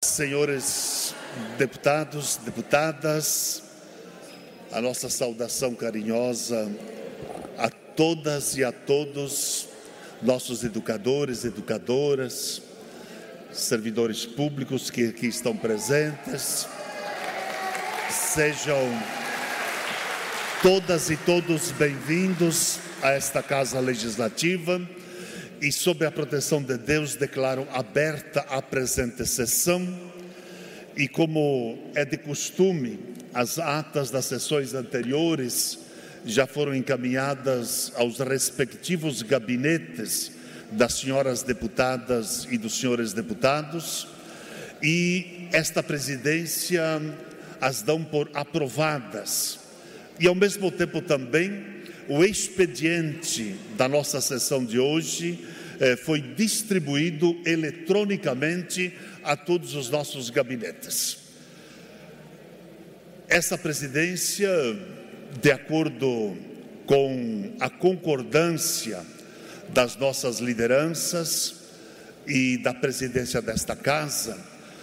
Senhores deputados, deputadas, a nossa saudação carinhosa a todas e a todos, nossos educadores, educadoras, servidores públicos que aqui estão presentes. Sejam todas e todos bem-vindos a esta Casa Legislativa e, sob a proteção de Deus, declaro aberta a presente sessão. E como é de costume, as atas das sessões anteriores já foram encaminhadas aos respectivos gabinetes das senhoras deputadas e dos senhores deputados, e esta presidência as dão por aprovadas. E ao mesmo tempo também o expediente da nossa sessão de hoje foi distribuído eletronicamente a todos os nossos gabinetes. Essa presidência, de acordo com a concordância das nossas lideranças e da presidência desta casa,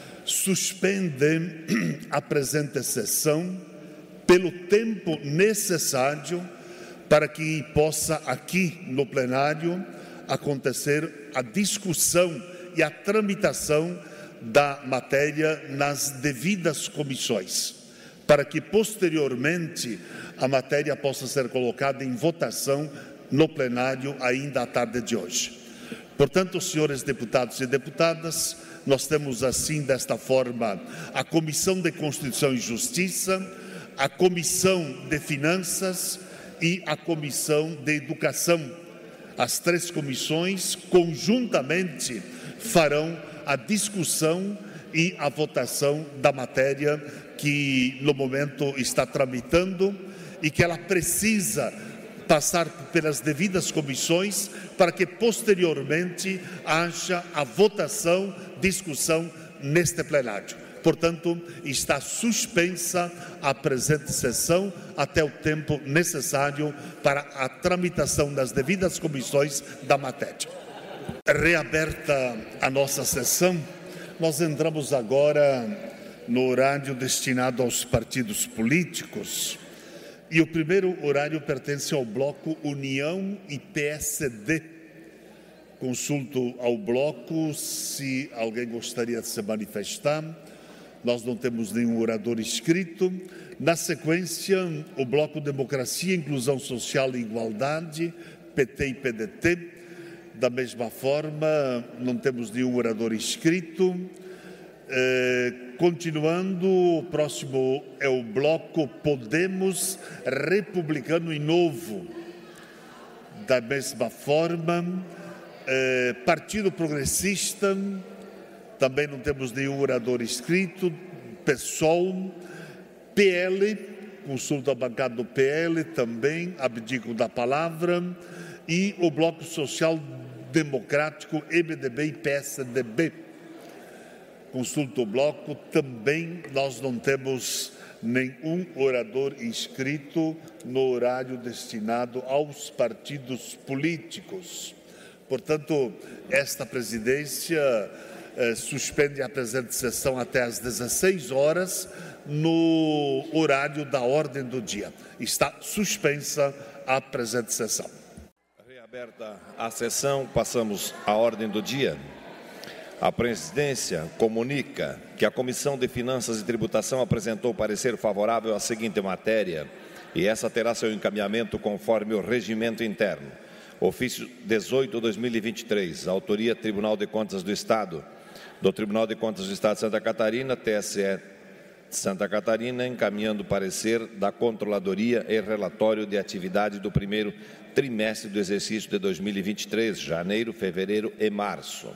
suspende a presente sessão pelo tempo necessário para que possa aqui no plenário acontecer a discussão e a tramitação da matéria nas devidas comissões, para que posteriormente a matéria possa ser colocada em votação no plenário ainda à tarde de hoje. Portanto, senhores deputados e deputadas, nós temos assim, desta forma, a Comissão de Constituição e Justiça, a Comissão de Finanças e a Comissão de Educação. As três comissões conjuntamente farão a discussão e a votação da matéria que no momento está tramitando e que ela precisa passar pelas devidas comissões para que posteriormente haja a votação, discussão neste plenário. Portanto, está suspensa a presente sessão até o tempo necessário para a tramitação das devidas comissões da matéria. Reaberta a nossa sessão, nós entramos agora no horário destinado aos partidos políticos, e o primeiro horário pertence ao bloco União e PSD. Consulto ao bloco se alguém gostaria de se manifestar. Nós não temos nenhum orador inscrito. Na sequência, o bloco Democracia, Inclusão Social e Igualdade, PT e PDT. Da mesma forma, não temos nenhum orador inscrito. Continuando, o próximo é o bloco Podemos, Republicano e Novo. Da mesma forma, Partido Progressista, também não temos nenhum orador inscrito. PSOL, PL, consulta a bancada do PL, também abdico da palavra, e o Bloco Social Democrático, MDB e PSDB. Consulta o bloco, também nós não temos nenhum orador inscrito no horário destinado aos partidos políticos. Portanto, esta presidência suspende a presente sessão até às 16 horas no horário da ordem do dia. Está suspensa a presente sessão. Reaberta a sessão, passamos à ordem do dia. A presidência comunica que a Comissão de Finanças e Tributação apresentou parecer favorável à seguinte matéria, e essa terá seu encaminhamento conforme o regimento interno. Ofício 18/2023, autoria Tribunal de Contas do Estado, do Tribunal de Contas do Estado de Santa Catarina, TSE Santa Catarina, encaminhando parecer da Controladoria e relatório de atividade do primeiro trimestre do exercício de 2023, janeiro, fevereiro e março.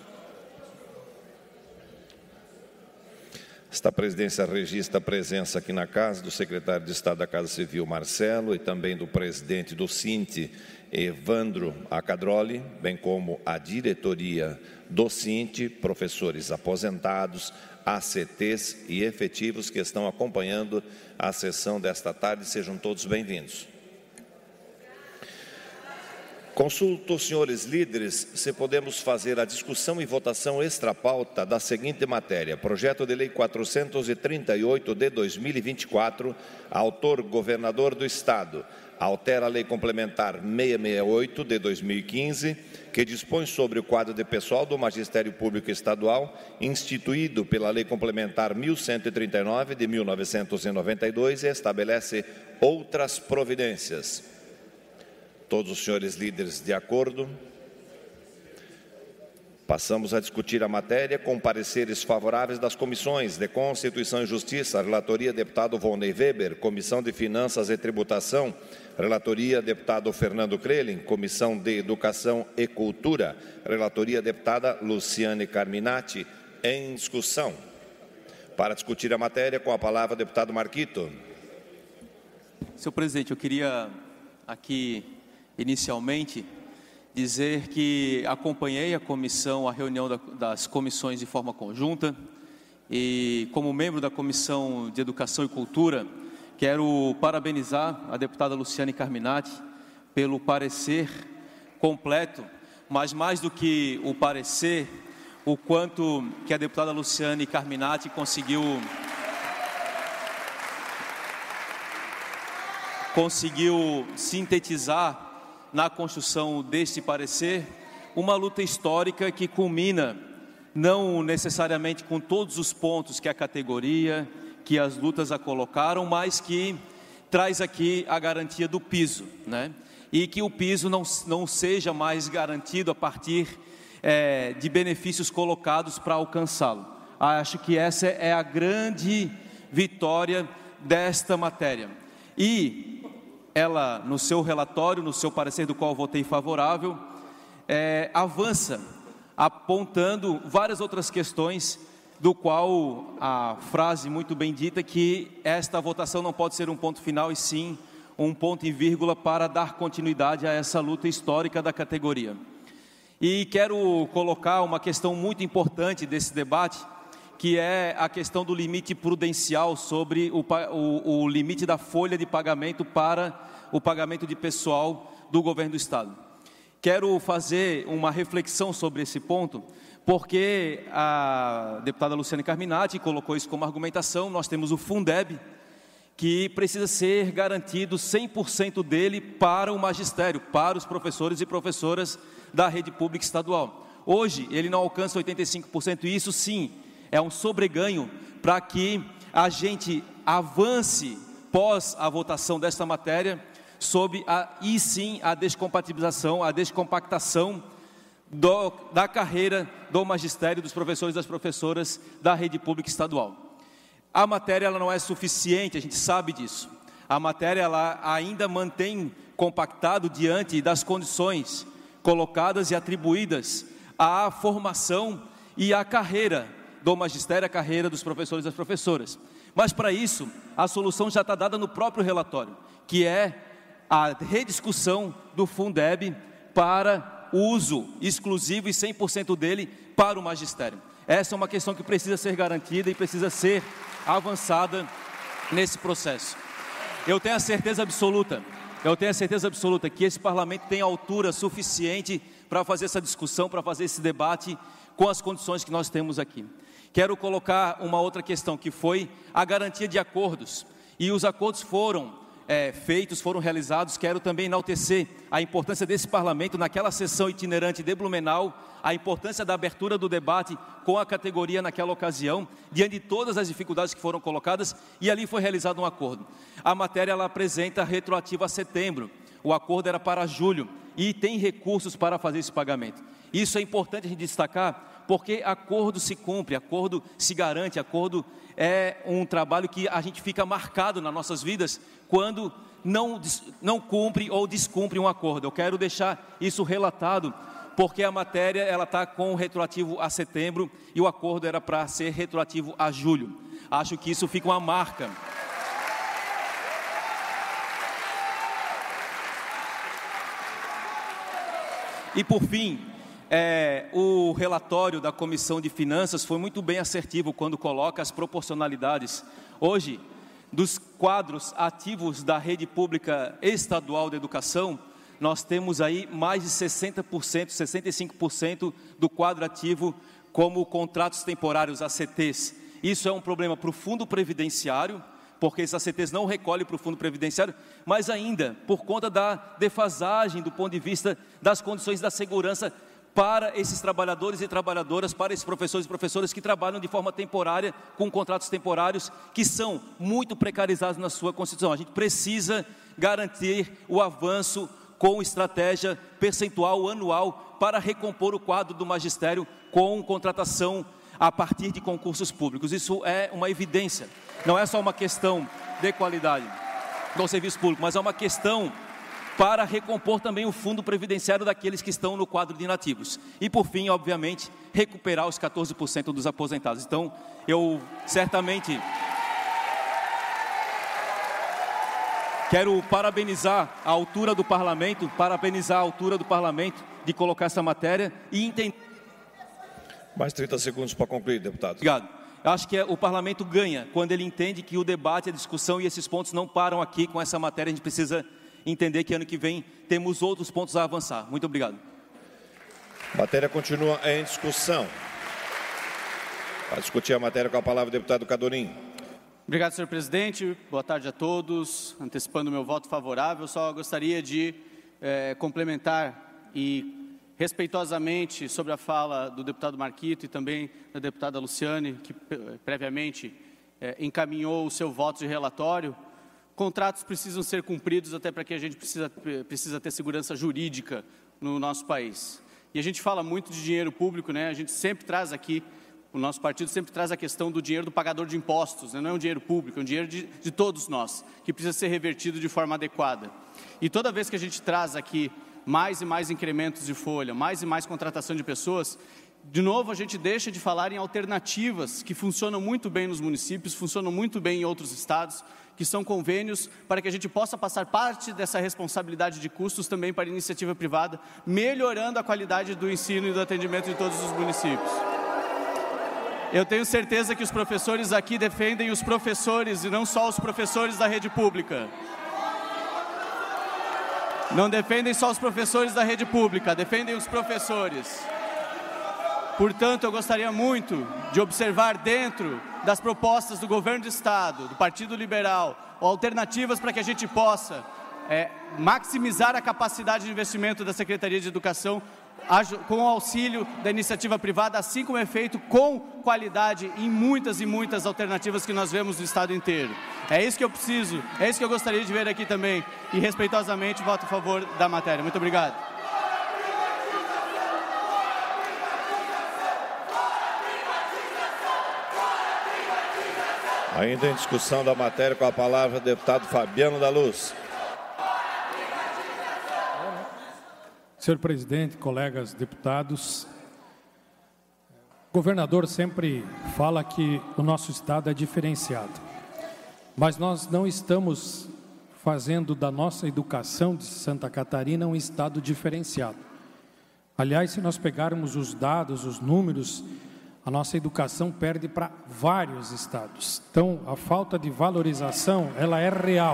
Esta presidência registra a presença aqui na casa do secretário de Estado da Casa Civil, Marcelo, e também do presidente do SINTE, Evandro Acadroli, bem como a diretoria do SINTE, professores aposentados, ACTs e efetivos que estão acompanhando a sessão desta tarde. Sejam todos bem-vindos. Consulto os senhores líderes se podemos fazer a discussão e votação extra-pauta da seguinte matéria: Projeto de Lei 438 de 2024, autor governador do Estado, altera a Lei Complementar 668 de 2015, que dispõe sobre o quadro de pessoal do Magistério Público Estadual, instituído pela Lei Complementar 1139 de 1992 e estabelece outras providências. Todos os senhores líderes de acordo? Passamos a discutir a matéria com pareceres favoráveis das comissões de Constituição e Justiça, relatoria deputado Volney Weber, Comissão de Finanças e Tributação, relatoria deputado Fernando Crelin, Comissão de Educação e Cultura, relatoria deputada Luciane Carminati, em discussão. Para discutir a matéria, com a palavra o deputado Marquito. Senhor presidente, eu queria aqui, inicialmente, dizer que acompanhei a reunião das comissões de forma conjunta e, como membro da Comissão de Educação e Cultura, quero parabenizar a deputada Luciane Carminati pelo parecer completo, mas mais do que o parecer, o quanto que a deputada Luciane Carminati conseguiu sintetizar na construção deste parecer uma luta histórica que culmina não necessariamente com todos os pontos que a categoria, que as lutas a colocaram, mas que traz aqui a garantia do piso, né? E que o piso não seja mais garantido a partir de benefícios colocados para alcançá-lo. Acho que essa é a grande vitória desta matéria. E ela, no seu relatório, no seu parecer do qual votei favorável, avança, apontando várias outras questões, do qual a frase muito bem dita, que esta votação não pode ser um ponto final, e sim um ponto e vírgula para dar continuidade a essa luta histórica da categoria. E quero colocar uma questão muito importante desse debate, que é a questão do limite prudencial sobre o limite da folha de pagamento para o pagamento de pessoal do governo do Estado. Quero fazer uma reflexão sobre esse ponto, porque a deputada Luciane Carminati colocou isso como argumentação. Nós temos o Fundeb, que precisa ser garantido 100% dele para o magistério, para os professores e professoras da rede pública estadual. Hoje, ele não alcança 85%, e isso sim é um sobreganho para que a gente avance pós a votação desta matéria sobre a descompatibilização, a descompactação da carreira do magistério, dos professores e das professoras da rede pública estadual. A matéria ela não é suficiente, a gente sabe disso. A matéria ela ainda mantém compactado diante das condições colocadas e atribuídas à formação e à carreira do magistério, a carreira dos professores e das professoras. Mas para isso, a solução já está dada no próprio relatório, que é a rediscussão do Fundeb para uso exclusivo e 100% dele para o magistério. Essa é uma questão que precisa ser garantida e precisa ser avançada nesse processo. Eu tenho a certeza absoluta que esse parlamento tem altura suficiente para fazer essa discussão, para fazer esse debate com as condições que nós temos aqui. Quero colocar uma outra questão, que foi a garantia de acordos. E os acordos foram feitos, foram realizados. Quero também enaltecer a importância desse parlamento naquela sessão itinerante de Blumenau, a importância da abertura do debate com a categoria naquela ocasião, diante de todas as dificuldades que foram colocadas, e ali foi realizado um acordo. A matéria ela apresenta retroativo a setembro, o acordo era para julho, e tem recursos para fazer esse pagamento. Isso é importante a gente destacar, porque acordo se cumpre, acordo se garante, acordo é um trabalho que a gente fica marcado nas nossas vidas quando não cumpre ou descumpre um acordo. Eu quero deixar isso relatado, porque a matéria ela está com retroativo a setembro e o acordo era para ser retroativo a julho. Acho que isso fica uma marca. E por fim, o relatório da Comissão de Finanças foi muito bem assertivo quando coloca as proporcionalidades. Hoje, dos quadros ativos da rede pública estadual de educação, nós temos aí mais de 60%, 65% do quadro ativo como contratos temporários, ACTs. Isso é um problema para o fundo previdenciário, porque esses ACTs não recolhem para o fundo previdenciário, mas ainda por conta da defasagem do ponto de vista das condições da segurança para esses trabalhadores e trabalhadoras, para esses professores e professoras que trabalham de forma temporária, com contratos temporários, que são muito precarizados na sua Constituição. A gente precisa garantir o avanço com estratégia percentual anual para recompor o quadro do magistério com contratação a partir de concursos públicos. Isso é uma evidência, não é só uma questão de qualidade do serviço público, mas é uma questão para recompor também o fundo previdenciário daqueles que estão no quadro de inativos. E por fim, obviamente, recuperar os 14% dos aposentados. Então, eu certamente quero parabenizar a altura do Parlamento, de colocar essa matéria e entender. Mais 30 segundos para concluir, deputado. Obrigado. Eu acho que o Parlamento ganha quando ele entende que o debate, a discussão e esses pontos não param aqui com essa matéria. A gente precisa entender que ano que vem temos outros pontos a avançar. Muito obrigado. A matéria continua em discussão. Para discutir a matéria, com a palavra o deputado Cadorim. Obrigado, senhor presidente. Boa tarde a todos. Antecipando o meu voto favorável, só gostaria de complementar e respeitosamente sobre a fala do deputado Marquito e também da deputada Luciane, que previamente encaminhou o seu voto de relatório. Contratos precisam ser cumpridos até para que a gente precisa ter segurança jurídica no nosso país. E a gente fala muito de dinheiro público, né? A gente sempre traz aqui, o nosso partido sempre traz a questão do dinheiro do pagador de impostos, né? Não é um dinheiro público, é um dinheiro de todos nós, que precisa ser revertido de forma adequada. E toda vez que a gente traz aqui mais e mais incrementos de folha, mais e mais contratação de pessoas, de novo a gente deixa de falar em alternativas que funcionam muito bem nos municípios, funcionam muito bem em outros estados, que são convênios para que a gente possa passar parte dessa responsabilidade de custos também para a iniciativa privada, melhorando a qualidade do ensino e do atendimento de todos os municípios. Eu tenho certeza que os professores aqui defendem os professores e não só os professores da rede pública. Não defendem só os professores da rede pública, defendem os professores. Portanto, eu gostaria muito de observar dentro das propostas do governo do Estado, do Partido Liberal, alternativas para que a gente possa maximizar a capacidade de investimento da Secretaria de Educação com o auxílio da iniciativa privada, assim como é feito com qualidade em muitas e muitas alternativas que nós vemos no Estado inteiro. É isso que eu preciso, é isso que eu gostaria de ver aqui também. E respeitosamente voto a favor da matéria. Muito obrigado. Ainda em discussão da matéria, com a palavra o deputado Fabiano da Luz. Senhor presidente, colegas deputados, o governador sempre fala que o nosso estado é diferenciado, mas nós não estamos fazendo da nossa educação de Santa Catarina um estado diferenciado. Aliás, se nós pegarmos os dados, os números, a nossa educação perde para vários estados. Então, a falta de valorização, ela é real.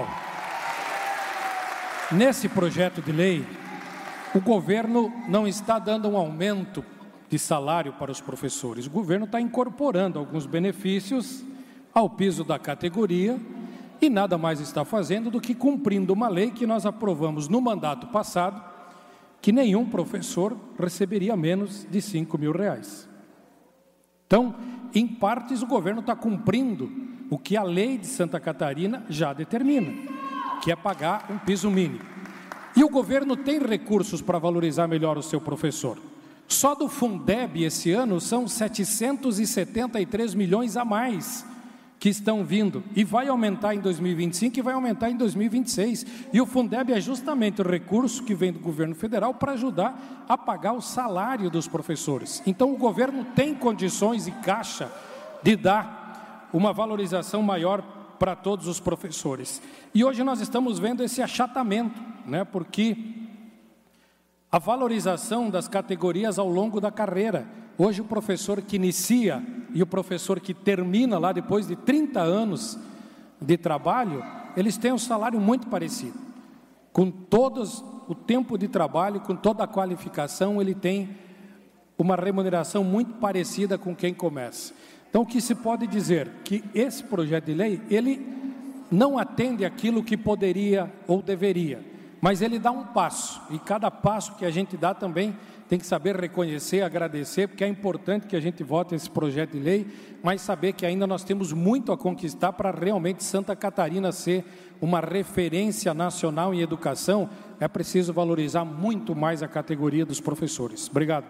Nesse projeto de lei, o governo não está dando um aumento de salário para os professores. O governo está incorporando alguns benefícios ao piso da categoria e nada mais está fazendo do que cumprindo uma lei que nós aprovamos no mandato passado, que nenhum professor receberia menos de R$5.000. Então, em partes, o governo está cumprindo o que a lei de Santa Catarina já determina, que é pagar um piso mínimo. E o governo tem recursos para valorizar melhor o seu professor. Só do Fundeb esse ano são 773 milhões a mais que estão vindo. E vai aumentar em 2025 e vai aumentar em 2026. E o Fundeb é justamente o recurso que vem do governo federal para ajudar a pagar o salário dos professores. Então o governo tem condições e caixa de dar uma valorização maior para todos os professores. E hoje nós estamos vendo esse achatamento, né? Porque a valorização das categorias ao longo da carreira. Hoje o professor que inicia e o professor que termina lá depois de 30 anos de trabalho, eles têm um salário muito parecido, com todos o tempo de trabalho, com toda a qualificação, ele tem uma remuneração muito parecida com quem começa. Então, o que se pode dizer? Que esse projeto de lei, ele não atende aquilo que poderia ou deveria, mas ele dá um passo, e cada passo que a gente dá também tem que saber reconhecer, agradecer, porque é importante que a gente vote esse projeto de lei, mas saber que ainda nós temos muito a conquistar para realmente Santa Catarina ser uma referência nacional em educação. É preciso valorizar muito mais a categoria dos professores. Obrigado.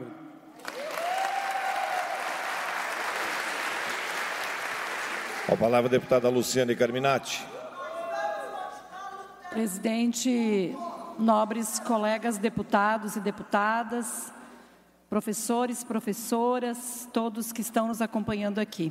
Com a palavra a deputada Luciane Carminati. Presidente, nobres colegas deputados e deputadas, professores, professoras, todos que estão nos acompanhando aqui.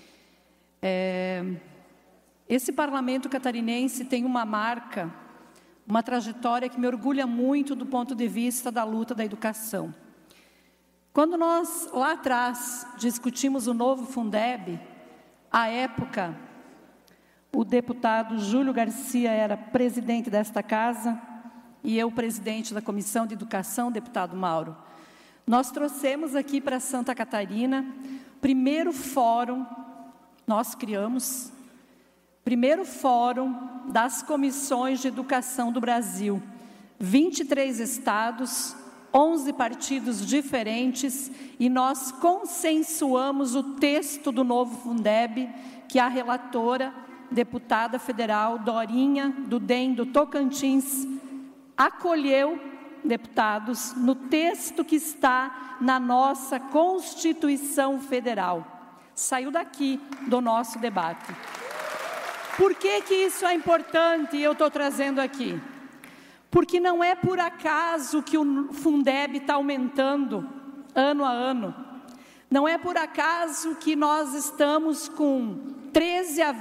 Esse parlamento catarinense tem uma marca, uma trajetória que me orgulha muito do ponto de vista da luta da educação. Quando nós, lá atrás, discutimos o novo Fundeb, à época, o deputado Júlio Garcia era presidente desta casa e eu presidente da Comissão de Educação, deputado Mauro. Nós trouxemos aqui para Santa Catarina, primeiro fórum, nós criamos, primeiro fórum das comissões de educação do Brasil. 23 estados, 11 partidos diferentes, e nós consensuamos o texto do novo Fundeb, que a relatora, deputada federal Dorinha, do DEM do Tocantins, acolheu, deputados, no texto que está na nossa Constituição Federal. Saiu daqui do nosso debate. Por que que isso é importante e eu estou trazendo aqui? Porque não é por acaso que o Fundeb está aumentando ano a ano. Não é por acaso que nós estamos com 13% a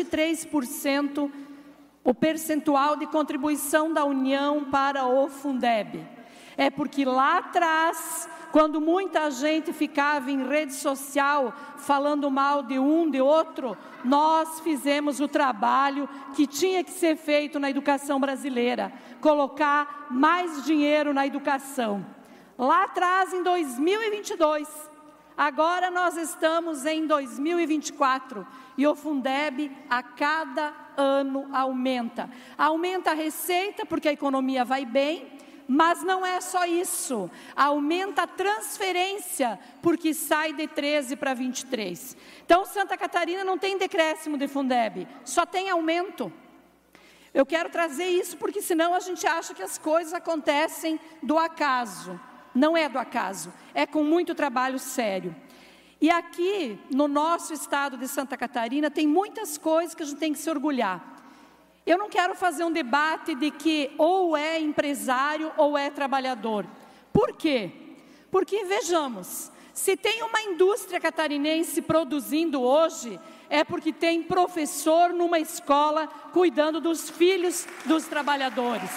23% o percentual de contribuição da União para o Fundeb. É porque lá atrás, quando muita gente ficava em rede social falando mal de um, de outro, nós fizemos o trabalho que tinha que ser feito na educação brasileira, colocar mais dinheiro na educação. Lá atrás, em 2022, agora nós estamos em 2024 e o Fundeb a cada ano aumenta. Aumenta a receita porque a economia vai bem, mas não é só isso, aumenta a transferência, porque sai de 13 para 23. Então, Santa Catarina não tem decréscimo de Fundeb, só tem aumento. Eu quero trazer isso porque senão a gente acha que as coisas acontecem do acaso. Não é do acaso, é com muito trabalho sério. E aqui, no nosso estado de Santa Catarina, tem muitas coisas que a gente tem que se orgulhar. Eu não quero fazer um debate de que ou é empresário ou é trabalhador. Por quê? Porque, vejamos, se tem uma indústria catarinense produzindo hoje, é porque tem professor numa escola cuidando dos filhos dos trabalhadores.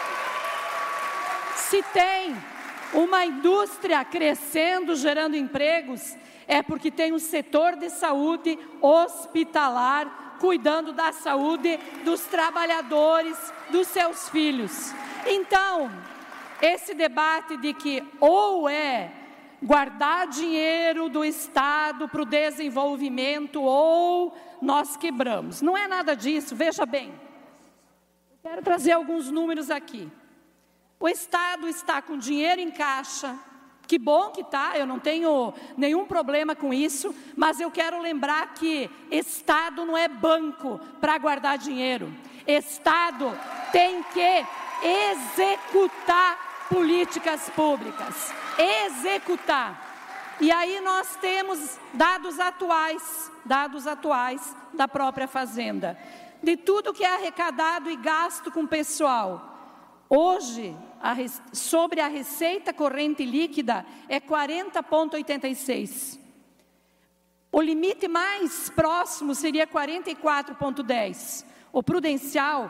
Se tem uma indústria crescendo, gerando empregos, é porque tem um setor de saúde hospitalar cuidando da saúde dos trabalhadores, dos seus filhos. Então, esse debate de que ou é guardar dinheiro do Estado para o desenvolvimento ou nós quebramos. Não é nada disso, veja bem. Eu quero trazer alguns números aqui. O Estado está com dinheiro em caixa. Que bom que está, eu não tenho nenhum problema com isso, mas eu quero lembrar que Estado não é banco para guardar dinheiro. Estado tem que executar políticas públicas, executar. E aí nós temos dados atuais da própria Fazenda, de tudo que é arrecadado e gasto com pessoal. Hoje, sobre a receita corrente líquida, é 40,86. O limite mais próximo seria 44,10. O prudencial,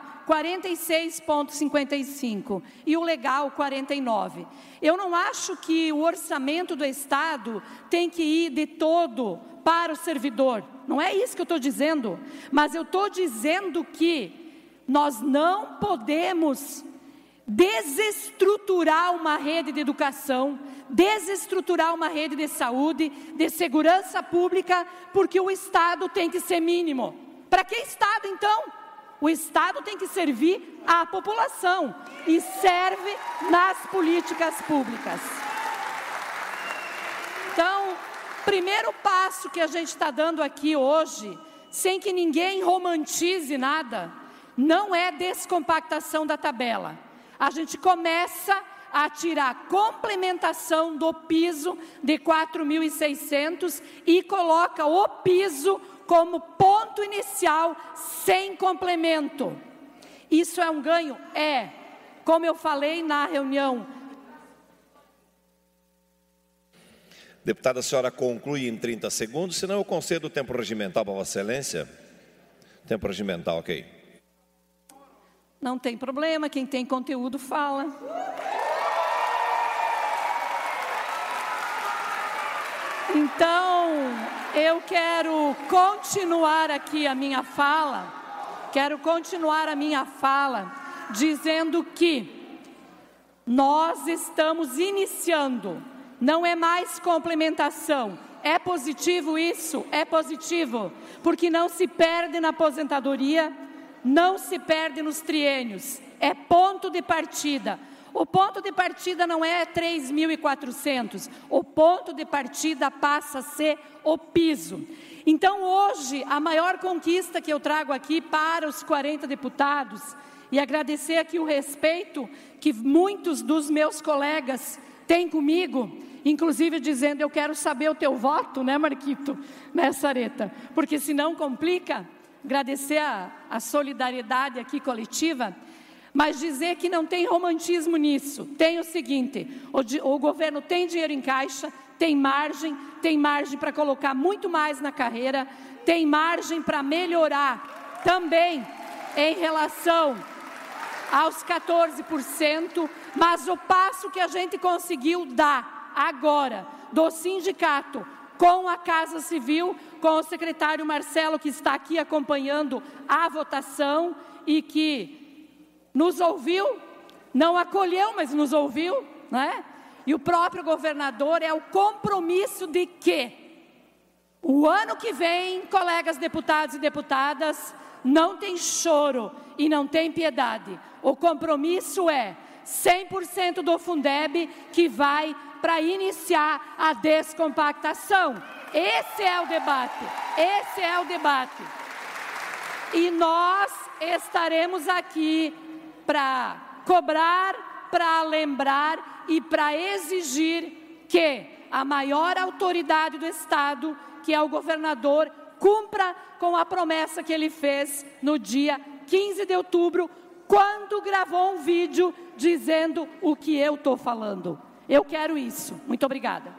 46,55. E o legal, 49. Eu não acho que o orçamento do Estado tem que ir de todo para o servidor. Não é isso que eu estou dizendo. Mas eu estou dizendo que nós não podemos desestruturar uma rede de educação, desestruturar uma rede de saúde, de segurança pública, porque o Estado tem que ser mínimo. Para que Estado, então? O Estado tem que servir à população e serve nas políticas públicas. Então, primeiro passo que a gente está dando aqui hoje, sem que ninguém romantize nada, não é descompactação da tabela. A gente começa a tirar complementação do piso de 4.600 e coloca o piso como ponto inicial, sem complemento. Isso é um ganho? É. Como eu falei na reunião. Deputada, a senhora conclui em 30 segundos, senão eu concedo o tempo regimental para Vossa Excelência. Tempo regimental, ok. Não tem problema, quem tem conteúdo fala. Então, eu quero continuar aqui a minha fala, dizendo que nós estamos iniciando, não é mais complementação. É positivo isso? É positivo, porque não se perde na aposentadoria, não se perde nos triênios, é ponto de partida. O ponto de partida não é 3.400, o ponto de partida passa a ser o piso. Então hoje, a maior conquista que eu trago aqui para os 40 deputados, e agradecer aqui o respeito que muitos dos meus colegas têm comigo, inclusive dizendo, eu quero saber o teu voto, né, Marquito, nessa areta, porque senão complica. Agradecer a solidariedade aqui coletiva, mas dizer que não tem romantismo nisso. Tem o seguinte, o governo tem dinheiro em caixa, tem margem para colocar muito mais na carreira, tem margem para melhorar também em relação aos 14%, mas o passo que a gente conseguiu dar agora do sindicato com a Casa Civil, com o secretário Marcelo, que está aqui acompanhando a votação e que nos ouviu, não acolheu, mas nos ouviu, né? E o próprio governador, é o compromisso de que o ano que vem, colegas deputados e deputadas, não tem choro e não tem piedade. O compromisso é 100% do Fundeb que vai para iniciar a descompactação. Esse é o debate, E nós estaremos aqui para cobrar, para lembrar e para exigir que a maior autoridade do Estado, que é o governador, cumpra com a promessa que ele fez no dia 15 de outubro, quando gravou um vídeo dizendo o que eu estou falando. Eu quero isso. Muito obrigada.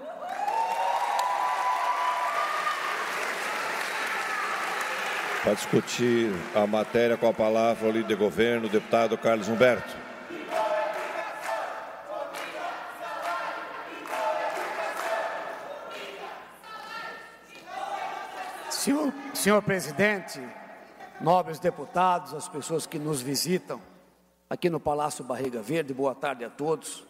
Para discutir a matéria, com a palavra o líder de governo, o deputado Carlos Humberto. Senhor presidente, nobres deputados, as pessoas que nos visitam aqui no Palácio Barriga Verde, boa tarde a todos.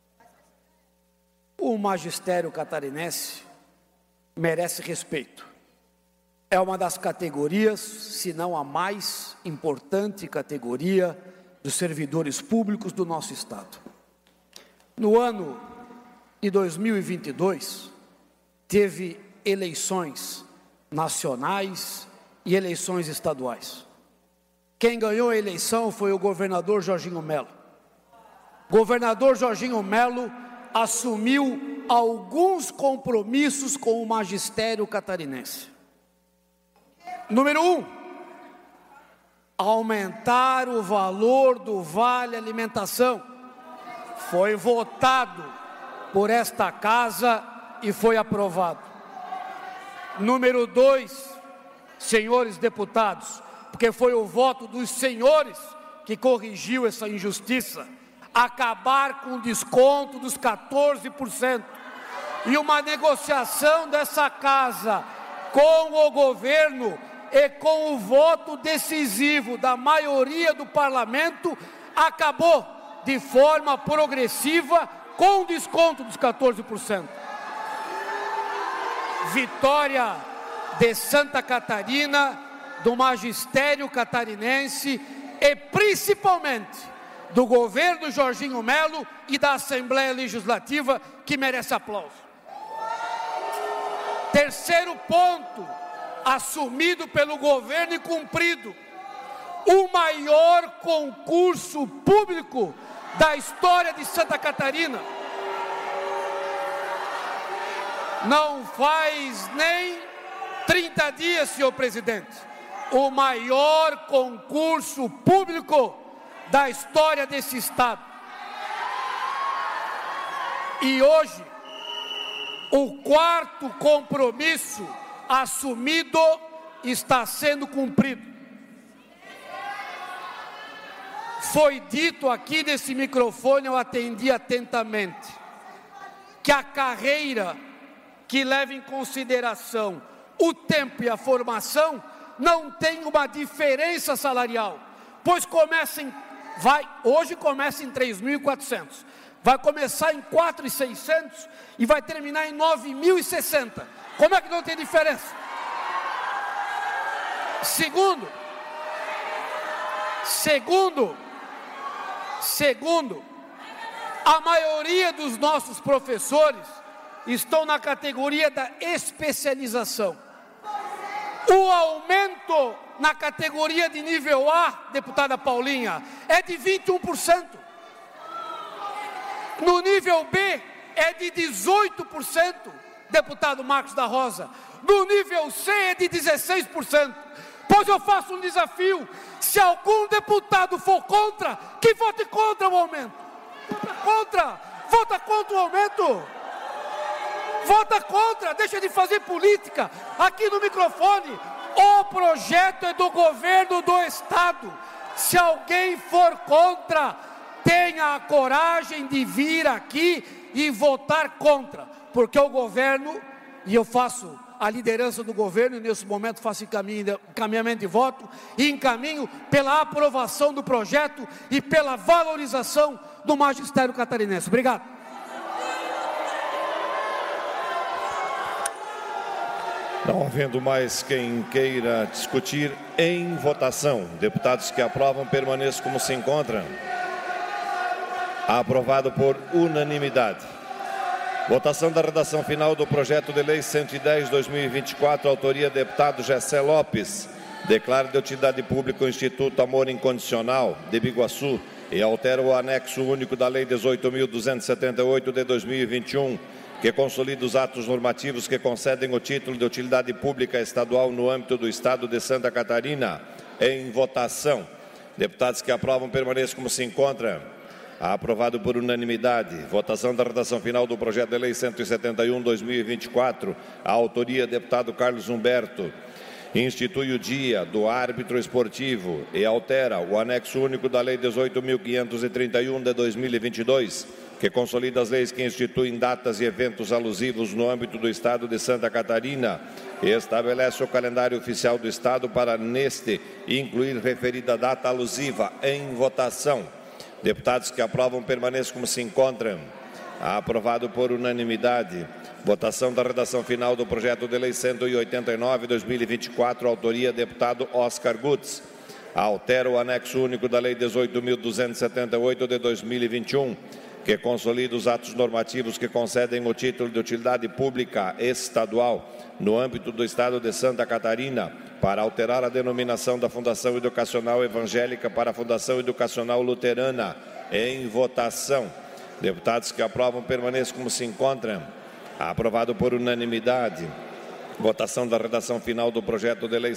O magistério catarinense merece respeito. É uma das categorias, se não a mais importante categoria dos servidores públicos do nosso Estado. No ano de 2022, teve eleições nacionais e eleições estaduais. Quem ganhou a eleição foi o governador Jorginho Melo. O governador Jorginho Melo assumiu alguns compromissos com o magistério catarinense. Número 1, aumentar o valor do Vale Alimentação. Foi votado por esta casa e foi aprovado. Número 2, senhores deputados, porque foi o voto dos senhores que corrigiu essa injustiça, acabar com o desconto dos 14%. E uma negociação dessa casa com o governo e com o voto decisivo da maioria do parlamento, acabou de forma progressiva com desconto dos 14%. Vitória de Santa Catarina, do magistério catarinense e principalmente do governo Jorginho Melo e da Assembleia Legislativa, que merece aplauso. Terceiro ponto, assumido pelo governo e cumprido: o maior concurso público da história de Santa Catarina. Não faz nem 30 dias, senhor presidente, o maior concurso público da história desse estado. E hoje, o quarto compromisso assumido está sendo cumprido. Foi dito aqui nesse microfone, eu atendi atentamente, que a carreira que leva em consideração o tempo e a formação não tem uma diferença salarial, pois hoje começa em 3.400, vai começar em 4.600 e vai terminar em 9.060. Como é que não tem diferença? Segundo, a maioria dos nossos professores estão na categoria da especialização. O aumento na categoria de nível A, deputada Paulinha, é de 21%. No nível B é de 18%, deputado Marcos da Rosa. No nível C é de 16%. Pois eu faço um desafio: se algum deputado for contra, que vote contra o aumento. Vota contra o aumento. Vota contra, deixa de fazer política aqui no microfone. O projeto é do governo do estado. Se alguém for contra, tenha a coragem de vir aqui e votar contra, porque o governo, e eu faço a liderança do governo, e nesse momento faço encaminhamento de voto, e encaminho pela aprovação do projeto e pela valorização do magistério catarinense. Obrigado. Não havendo mais quem queira discutir, em votação. Deputados que aprovam, permaneçam como se encontram. Aprovado por unanimidade. Votação da redação final do projeto de lei 110/2024, autoria deputado Gessé Lopes. Declara de utilidade pública o Instituto Amor Incondicional de Biguaçu e altera o anexo único da lei 18.278 de 2021, que consolida os atos normativos que concedem o título de utilidade pública estadual no âmbito do estado de Santa Catarina. Em votação. Deputados que aprovam, permaneçam como se encontram. Aprovado por unanimidade. Votação da redação final do projeto de lei 171/2024. A autoria, deputado Carlos Humberto. Institui o dia do árbitro esportivo e altera o anexo único da lei 18.531 de 2022, que consolida as leis que instituem datas e eventos alusivos no âmbito do estado de Santa Catarina e estabelece o calendário oficial do estado para, neste, incluir referida data alusiva. Em votação. Deputados que aprovam, permaneçam como se encontram. Aprovado por unanimidade. Votação da redação final do projeto de lei 189/2024, autoria deputado Oscar Gutz. Altera o anexo único da lei 18.278 de 2021, que consolida os atos normativos que concedem o título de utilidade pública estadual no âmbito do estado de Santa Catarina, para alterar a denominação da Fundação Educacional Evangélica para a Fundação Educacional Luterana. Em votação. Deputados que aprovam, permaneçam como se encontram. Aprovado por unanimidade. Votação da redação final do projeto de lei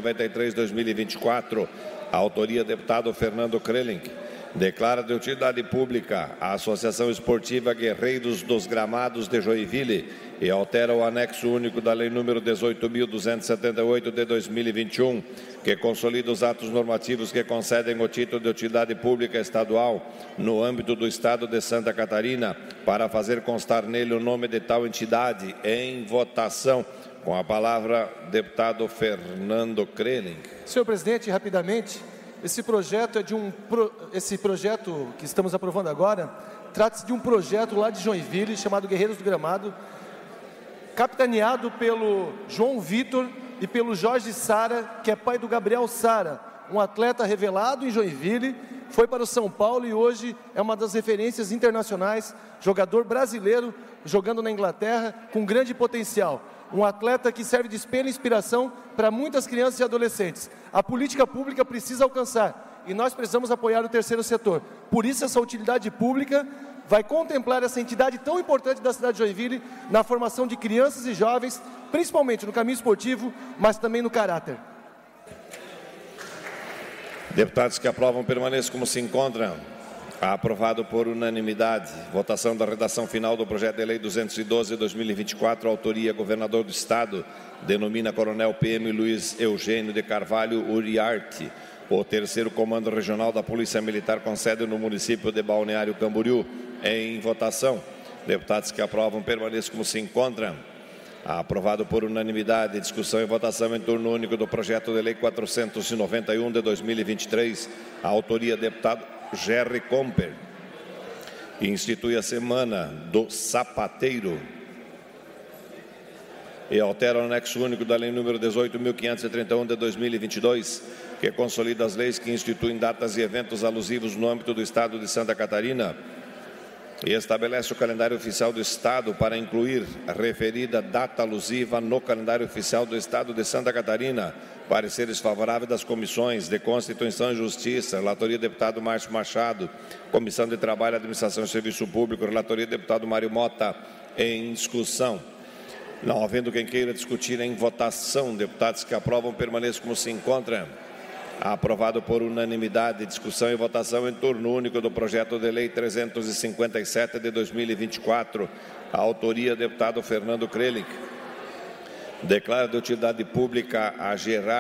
193/2024. A autoria, deputado Fernando Krelink. Declara de utilidade pública a Associação Esportiva Guerreiros dos Gramados de Joinville e altera o anexo único da lei número 18.278 de 2021, que consolida os atos normativos que concedem o título de utilidade pública estadual no âmbito do estado de Santa Catarina, para fazer constar nele o nome de tal entidade. Em votação. Com a palavra, deputado Fernando Krelink. Senhor presidente, rapidamente, esse projeto esse projeto que estamos aprovando agora, trata-se de um projeto lá de Joinville, chamado Guerreiros do Gramado, capitaneado pelo João Vitor e pelo Jorge Sara, que é pai do Gabriel Sara, um atleta revelado em Joinville, foi para o São Paulo e hoje é uma das referências internacionais, jogador brasileiro, jogando na Inglaterra, com grande potencial. Um atleta que serve de espelho e inspiração para muitas crianças e adolescentes. A política pública precisa alcançar e nós precisamos apoiar o terceiro setor. Por isso, essa utilidade pública vai contemplar essa entidade tão importante da cidade de Joinville na formação de crianças e jovens, principalmente no caminho esportivo, mas também no caráter. Deputados que aprovam, permaneçam como se encontram. Aprovado por unanimidade. Votação da redação final do projeto de lei 212/2024, autoria governador do Estado, denomina Coronel PM Luiz Eugênio de Carvalho Uriarte, o terceiro comando regional da Polícia Militar com sede no município de Balneário Camboriú. Em votação. Deputados que aprovam, permaneçam como se encontram. Aprovado por unanimidade. Discussão e votação em turno único do projeto de lei 491 de 2023, a autoria deputado Gerry Comper. Institui a Semana do Sapateiro e altera o anexo único da lei número 18.531 de 2022, que consolida as leis que instituem datas e eventos alusivos no âmbito do Estado de Santa Catarina e estabelece o calendário oficial do Estado para incluir a referida data alusiva no calendário oficial do Estado de Santa Catarina. Pareceres favoráveis das comissões de Constituição e Justiça, relatoria deputado Márcio Machado, Comissão de Trabalho, Administração e Serviço Público, relatoria deputado Mário Mota. Em discussão. Não havendo quem queira discutir, em votação. Deputados que aprovam, permaneçam como se encontram. Aprovado por unanimidade. Discussão e votação em turno único do projeto de lei 357 de 2024. A autoria deputado Fernando Krelink. Declara de utilidade pública a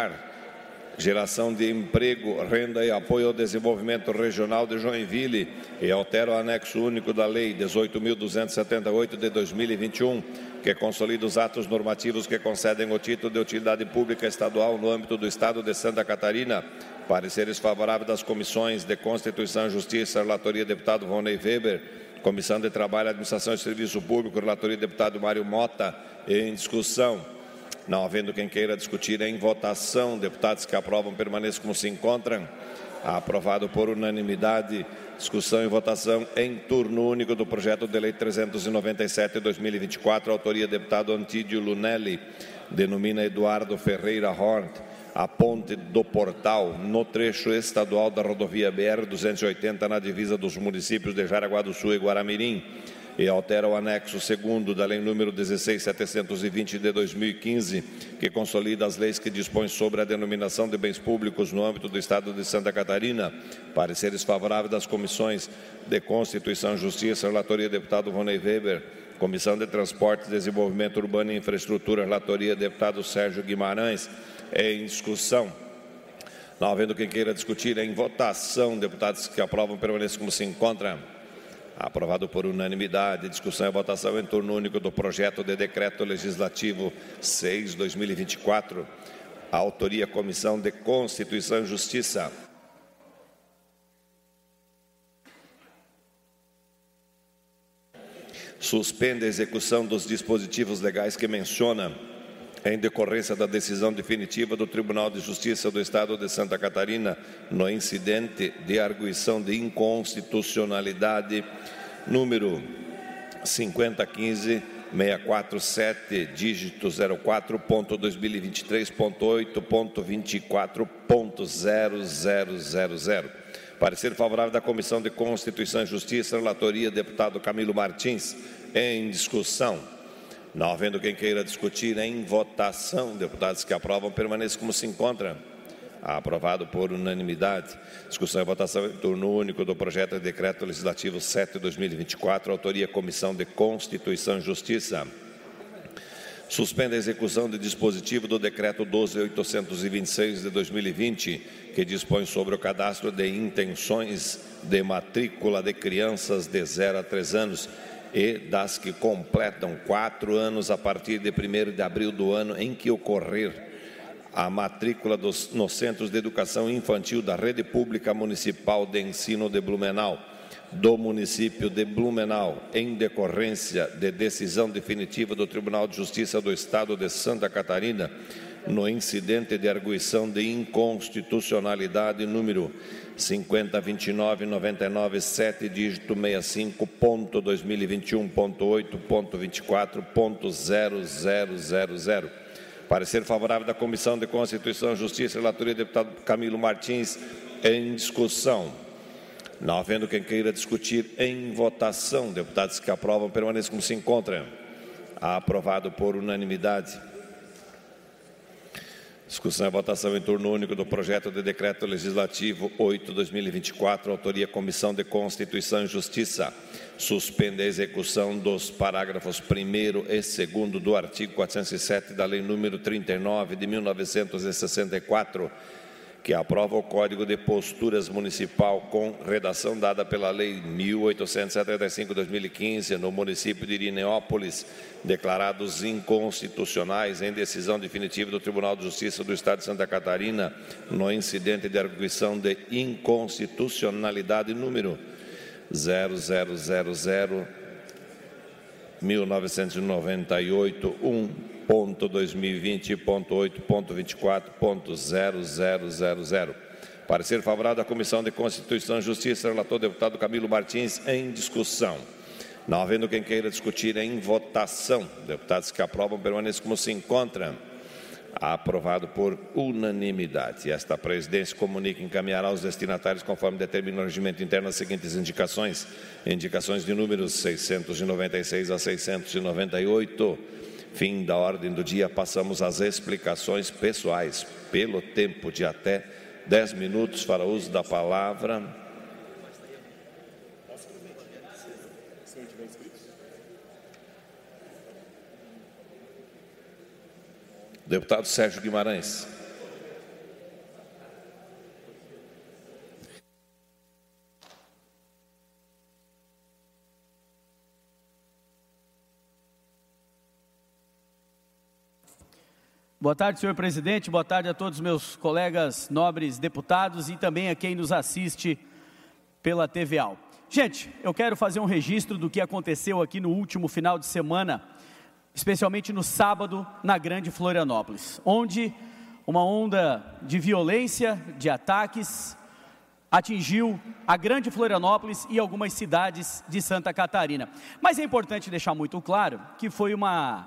geração de emprego, renda e apoio ao desenvolvimento regional de Joinville e altera o anexo único da lei 18.278 de 2021, que consolida os atos normativos que concedem o título de utilidade pública estadual no âmbito do Estado de Santa Catarina. Pareceres favoráveis das comissões de Constituição e Justiça, relatoria deputado Rony Weber, Comissão de Trabalho, Administração e Serviço Público, relatoria deputado Mário Mota. Em discussão. Não havendo quem queira discutir, em votação. Deputados que aprovam, permaneçam como se encontram. Aprovado por unanimidade. Discussão e votação em turno único do projeto de lei 397 de 2024, autoria deputado Antídio Lunelli, denomina Eduardo Ferreira Horn, a ponte do Portal, no trecho estadual da rodovia BR-280, na divisa dos municípios de Jaraguá do Sul e Guaramirim, e altera o anexo 2º da lei número 16.720 de 2015, que consolida as leis que dispõem sobre a denominação de bens públicos no âmbito do Estado de Santa Catarina. Pareceres favoráveis das comissões de Constituição e Justiça, relatoria deputado Rony Weber, Comissão de Transportes, Desenvolvimento Urbano e Infraestrutura, relatoria deputado Sérgio Guimarães. Em discussão. Não havendo quem queira discutir, em votação. Deputados que aprovam, permaneçam como se encontram. Aprovado por unanimidade. Discussão e votação em turno único do projeto de decreto legislativo 6/2024. A autoria, Comissão de Constituição e Justiça. Suspende a execução dos dispositivos legais que menciona, em decorrência da decisão definitiva do Tribunal de Justiça do Estado de Santa Catarina, no incidente de arguição de inconstitucionalidade número 5015-647, dígito 04.2023.8.24.0000. Parecer favorável da Comissão de Constituição e Justiça, relatoria deputado Camilo Martins. Em discussão. Não havendo quem queira discutir, em votação. Deputados que aprovam, permaneçam como se encontram. Aprovado por unanimidade. Discussão e votação em turno único do projeto de decreto legislativo 7/2024, autoria Comissão de Constituição e Justiça. Suspende a execução de dispositivo do decreto 12.826 de 2020, que dispõe sobre o cadastro de intenções de matrícula de crianças de 0 a 3 anos e das que completam 4 anos a partir de 1º de abril do ano em que ocorrer a matrícula nos Centros de Educação Infantil da Rede Pública Municipal de Ensino de Blumenau, do município de Blumenau, em decorrência de decisão definitiva do Tribunal de Justiça do Estado de Santa Catarina, no incidente de arguição de inconstitucionalidade número 502999-7, dígito 65.2021.8.24.0000. Parecer favorável da Comissão de Constituição, Justiça e Relatoria, deputado Camilo Martins, em discussão. Não havendo quem queira discutir, em votação. Deputados que aprovam, permaneçam como se encontram. Aprovado por unanimidade. Discussão e votação em turno único do projeto de decreto legislativo 8/2024, autoria Comissão de Constituição e Justiça. Suspende a execução dos parágrafos 1º e 2º do artigo 407 da Lei número 39 de 1964, que aprova o Código de Posturas Municipal com redação dada pela Lei 1875/2015 no município de Irineópolis, declarados inconstitucionais em decisão definitiva do Tribunal de Justiça do Estado de Santa Catarina, no incidente de arguição de inconstitucionalidade número 0000.1998.2020.8.24.0000. Parecer favorável da Comissão de Constituição e Justiça, relator deputado Camilo Martins, em discussão. Não havendo quem queira discutir, em votação. Deputados que aprovam, permaneçam como se encontram. Aprovado por unanimidade. Esta presidência comunica e encaminhará aos destinatários, conforme determina o regimento interno, as seguintes indicações. Indicações de números 696 a 698. Fim da ordem do dia, passamos às explicações pessoais. Pelo tempo de até 10 minutos, para uso da palavra. Deputado Sérgio Guimarães. Boa tarde, senhor presidente. Boa tarde a todos os meus colegas nobres deputados e também a quem nos assiste pela TVA. Gente, eu quero fazer um registro do que aconteceu aqui no último final de semana, especialmente no sábado, na Grande Florianópolis, onde uma onda de violência, de ataques, atingiu a Grande Florianópolis e algumas cidades de Santa Catarina. Mas é importante deixar muito claro que foi uma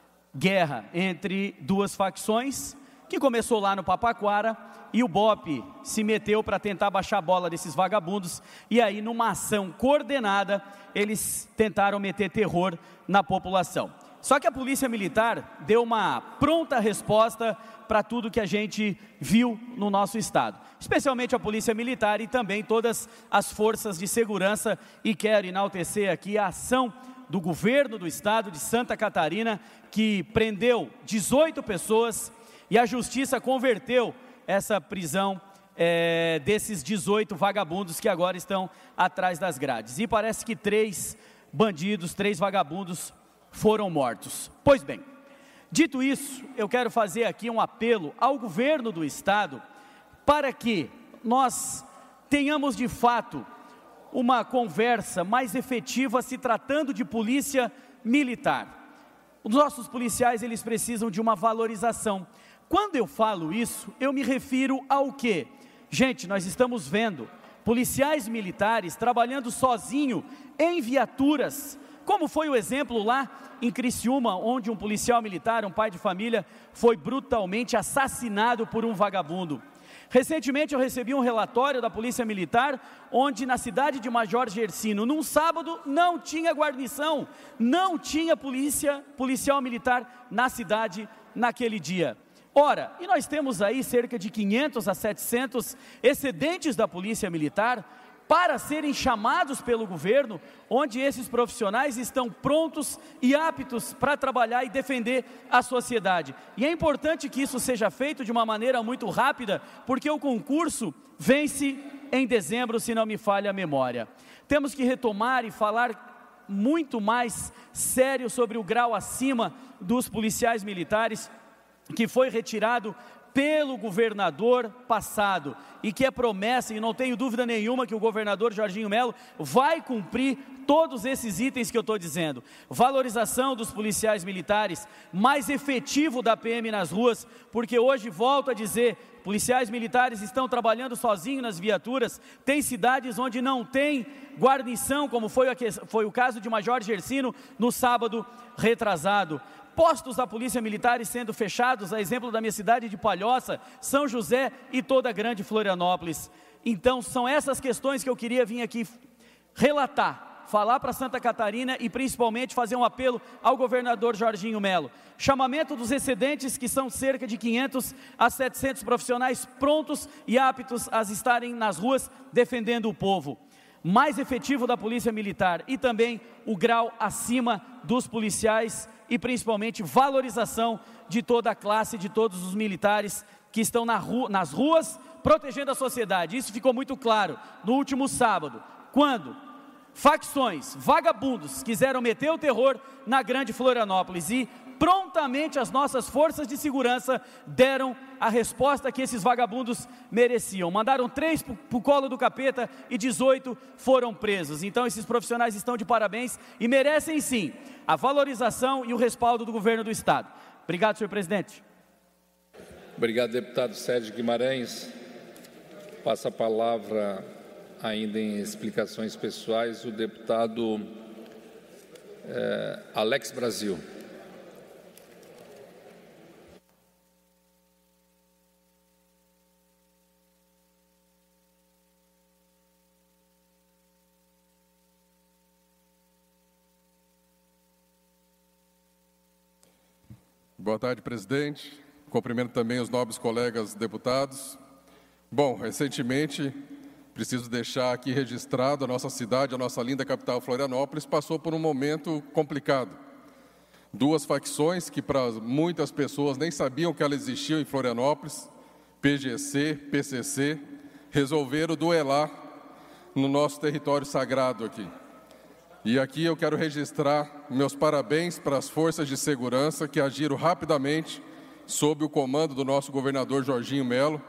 guerra entre duas facções, que começou lá no Papaquara, e o BOPE se meteu para tentar baixar a bola desses vagabundos, e aí numa ação coordenada, eles tentaram meter terror na população. Só que a Polícia Militar deu uma pronta resposta para tudo que a gente viu no nosso estado, especialmente a Polícia Militar e também todas as forças de segurança, e quero enaltecer aqui a ação do governo do estado de Santa Catarina, que prendeu 18 pessoas e a justiça converteu essa prisão desses 18 vagabundos que agora estão atrás das grades. E parece que 3 bandidos, 3 vagabundos foram mortos. Pois bem, dito isso, eu quero fazer aqui um apelo ao governo do estado para que nós tenhamos de fato uma conversa mais efetiva se tratando de polícia militar. Os nossos policiais, eles precisam de uma valorização. Quando eu falo isso, eu me refiro ao quê? Gente, nós estamos vendo policiais militares trabalhando sozinho em viaturas, como foi o exemplo lá em Criciúma, onde um policial militar, um pai de família, foi brutalmente assassinado por um vagabundo. Recentemente eu recebi um relatório da Polícia Militar, onde na cidade de Major Gersino, num sábado, não tinha guarnição, não tinha policial militar na cidade naquele dia. Ora, e nós temos aí cerca de 500 a 700 excedentes da Polícia Militar, para serem chamados pelo governo, onde esses profissionais estão prontos e aptos para trabalhar e defender a sociedade. E é importante que isso seja feito de uma maneira muito rápida, porque o concurso vence em dezembro, se não me falha a memória. Temos que retomar e falar muito mais sério sobre o grau acima dos policiais militares, que foi retirado pelo governador passado, e que é promessa, e não tenho dúvida nenhuma que o governador Jorginho Melo vai cumprir todos esses itens que eu estou dizendo. Valorização dos policiais militares, mais efetivo da PM nas ruas, porque hoje, volto a dizer, policiais militares estão trabalhando sozinhos nas viaturas, tem cidades onde não tem guarnição, como foi o caso de Major Gersino no sábado retrasado. Postos da Polícia Militar sendo fechados, a exemplo da minha cidade de Palhoça, São José e toda a grande Florianópolis. Então, são essas questões que eu queria vir aqui relatar, falar para Santa Catarina e principalmente fazer um apelo ao governador Jorginho Melo. Chamamento dos excedentes, que são cerca de 500 a 700 profissionais prontos e aptos a estarem nas ruas defendendo o povo. Mais efetivo da Polícia Militar e também o grau acima dos policiais e principalmente valorização de toda a classe, de todos os militares que estão nas ruas protegendo a sociedade. Isso ficou muito claro no último sábado, quando facções, vagabundos quiseram meter o terror na grande Florianópolis e prontamente as nossas forças de segurança deram a resposta que esses vagabundos mereciam. Mandaram 3 para o colo do capeta e 18 foram presos. Então esses profissionais estão de parabéns e merecem sim a valorização e o respaldo do governo do Estado. Obrigado, senhor presidente. Obrigado, deputado Sérgio Guimarães. Passa a palavra, ainda em explicações pessoais, o deputado Alex Brasil. Boa tarde, presidente. Cumprimento também os nobres colegas deputados. Bom, recentemente, preciso deixar aqui registrado, a nossa cidade, a nossa linda capital Florianópolis, passou por um momento complicado. 2 facções que para muitas pessoas nem sabiam que elas existiam em Florianópolis, PGC, PCC, resolveram duelar no nosso território sagrado aqui. E aqui eu quero registrar meus parabéns para as forças de segurança que agiram rapidamente sob o comando do nosso governador Jorginho Melo.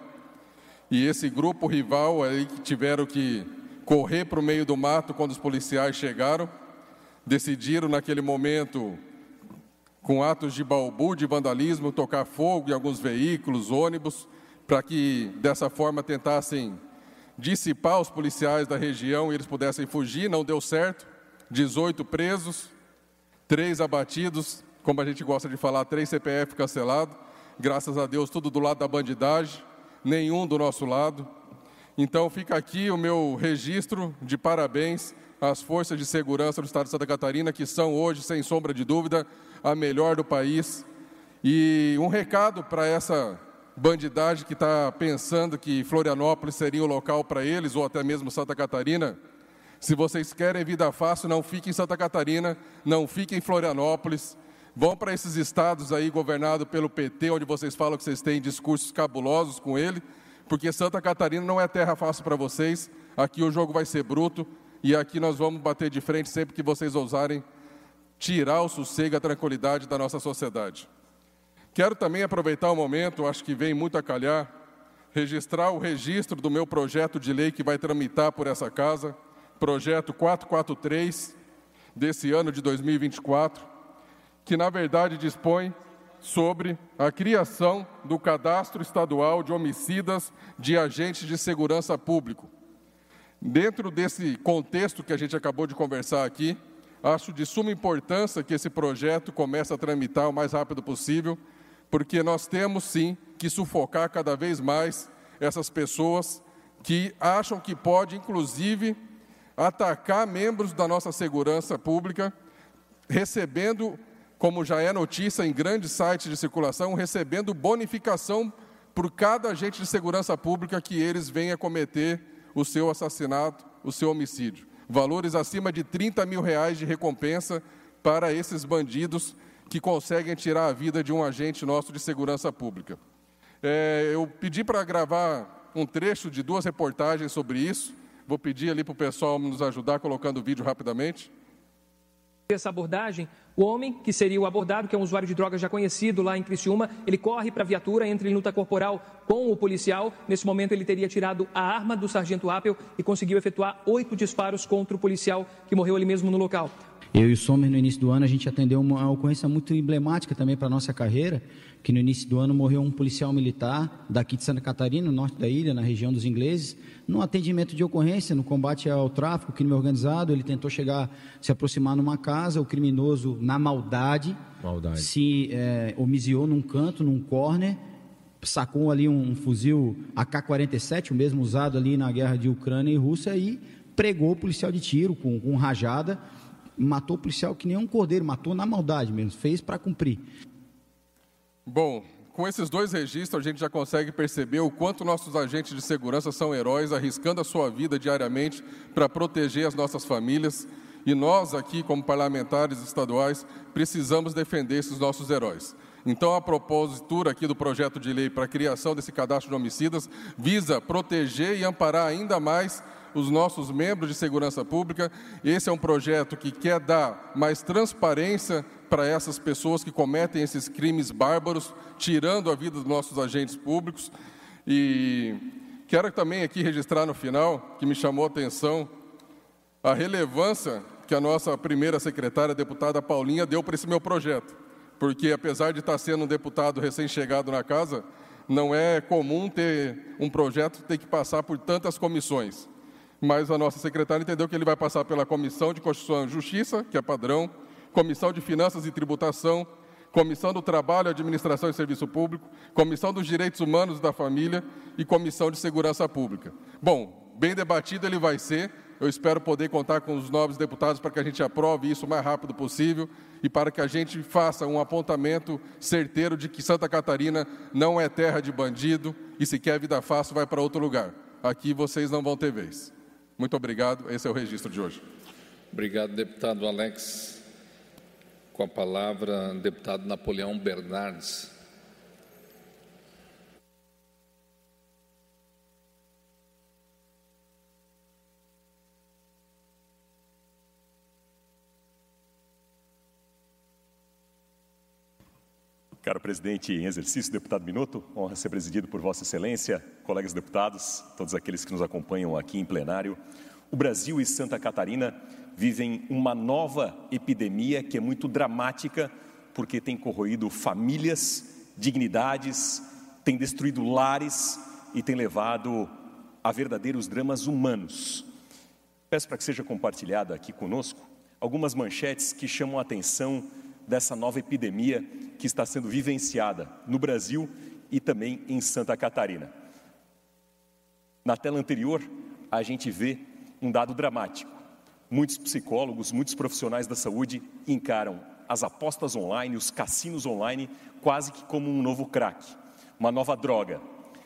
E esse grupo rival aí que tiveram que correr para o meio do mato quando os policiais chegaram, decidiram naquele momento, com atos de balbúrdia e vandalismo, tocar fogo em alguns veículos, ônibus, para que dessa forma tentassem dissipar os policiais da região e eles pudessem fugir. Não deu certo. 18 presos, 3 abatidos, como a gente gosta de falar, 3 CPF cancelados, graças a Deus tudo do lado da bandidagem, nenhum do nosso lado. Então fica aqui o meu registro de parabéns às forças de segurança do Estado de Santa Catarina, que são hoje, sem sombra de dúvida, a melhor do país. E um recado para essa bandidagem que está pensando que Florianópolis seria o local para eles, ou até mesmo Santa Catarina. Se vocês querem vida fácil, não fiquem em Santa Catarina, não fiquem em Florianópolis. Vão para esses estados aí governados pelo PT, onde vocês falam que vocês têm discursos cabulosos com ele, porque Santa Catarina não é terra fácil para vocês. Aqui o jogo vai ser bruto e aqui nós vamos bater de frente sempre que vocês ousarem tirar o sossego e a tranquilidade da nossa sociedade. Quero também aproveitar o momento, acho que vem muito a calhar, registrar o registro do meu projeto de lei que vai tramitar por essa casa, projeto 443 desse ano de 2024, que na verdade dispõe sobre a criação do Cadastro Estadual de Homicidas de Agentes de Segurança Público. Dentro desse contexto que a gente acabou de conversar aqui, acho de suma importância que esse projeto comece a tramitar o mais rápido possível, porque nós temos sim que sufocar cada vez mais essas pessoas que acham que pode, inclusive, atacar membros da nossa segurança pública, recebendo, como já é notícia em grandes sites de circulação, recebendo bonificação por cada agente de segurança pública que eles venham a cometer o seu assassinato, o seu homicídio. Valores acima de R$30 mil de recompensa para esses bandidos que conseguem tirar a vida de um agente nosso de segurança pública. Eu pedi para gravar um trecho de 2 reportagens sobre isso. Vou pedir ali para o pessoal nos ajudar colocando o vídeo rapidamente. essa abordagem, o homem, que seria o abordado, que é um usuário de drogas já conhecido lá em Criciúma, ele corre para a viatura, entra em luta corporal com o policial. Nesse momento ele teria tirado a arma do sargento Appel e conseguiu efetuar 8 disparos contra o policial, que morreu ali mesmo no local. Eu e o Sommer, no início do ano, a gente atendeu uma ocorrência muito emblemática também para a nossa carreira, que no início do ano morreu um policial militar daqui de Santa Catarina, no norte da ilha, na região dos ingleses, num atendimento de ocorrência, no combate ao tráfico, crime organizado. Ele tentou se aproximar numa casa, o criminoso, na maldade. Se homiziou num canto, num corner, sacou ali um fuzil AK-47, o mesmo usado ali na guerra de Ucrânia e Rússia, e pregou o policial de tiro com rajada. Matou o policial que nem um cordeiro, matou na maldade mesmo, fez para cumprir. Bom, com esses 2 registros a gente já consegue perceber o quanto nossos agentes de segurança são heróis, arriscando a sua vida diariamente para proteger as nossas famílias. E nós aqui, como parlamentares estaduais, precisamos defender esses nossos heróis. Então, a propositura aqui do projeto de lei para a criação desse cadastro de homicidas visa proteger e amparar ainda mais os nossos membros de segurança pública. Esse é um projeto que quer dar mais transparência para essas pessoas que cometem esses crimes bárbaros, tirando a vida dos nossos agentes públicos. E quero também aqui registrar no final, que me chamou a atenção, a relevância que a nossa primeira secretária, a deputada Paulinha, deu para esse meu projeto. Porque, apesar de estar sendo um deputado recém-chegado na casa, não é comum ter um projeto ter que passar por tantas comissões. Mas a nossa secretária entendeu que ele vai passar pela Comissão de Constituição e Justiça, que é padrão, Comissão de Finanças e Tributação, Comissão do Trabalho, Administração e Serviço Público, Comissão dos Direitos Humanos e da Família e Comissão de Segurança Pública. Bom, bem debatido ele vai ser. Eu espero poder contar com os nobres deputados para que a gente aprove isso o mais rápido possível e para que a gente faça um apontamento certeiro de que Santa Catarina não é terra de bandido e se quer vida fácil vai para outro lugar. Aqui vocês não vão ter vez. Muito obrigado. Esse é o registro de hoje. Obrigado, deputado Alex. Com a palavra, deputado Napoleão Bernardes. Caro presidente em exercício, deputado Minotto, honra ser presidido por Vossa Excelência, colegas deputados, todos aqueles que nos acompanham aqui em plenário. O Brasil e Santa Catarina vivem uma nova epidemia que é muito dramática, porque tem corroído famílias, dignidades, tem destruído lares e tem levado a verdadeiros dramas humanos. Peço para que seja compartilhada aqui conosco algumas manchetes que chamam a atenção dessa nova epidemia que está sendo vivenciada no Brasil e também em Santa Catarina. Na tela anterior, a gente vê um dado dramático. Muitos psicólogos, muitos profissionais da saúde encaram as apostas online, os cassinos online, quase que como um novo crack, uma nova droga.